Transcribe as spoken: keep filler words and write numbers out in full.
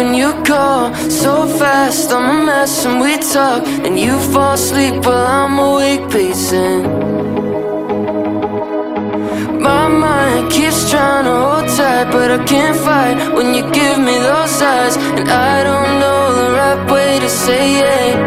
when you call. So fast, I'm a mess and we talk, and you fall asleep while I'm awake pacing. My mind keeps trying to hold tight, but I can't fight when you give me those eyes. And I don't know the right way to say it.